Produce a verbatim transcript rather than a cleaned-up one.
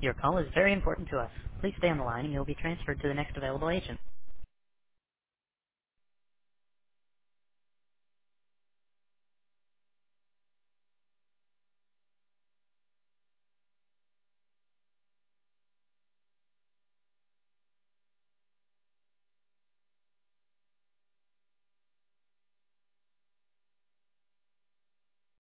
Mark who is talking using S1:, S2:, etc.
S1: Your call is very important to us. Please stay on the line and you'll be transferred to the next available agent.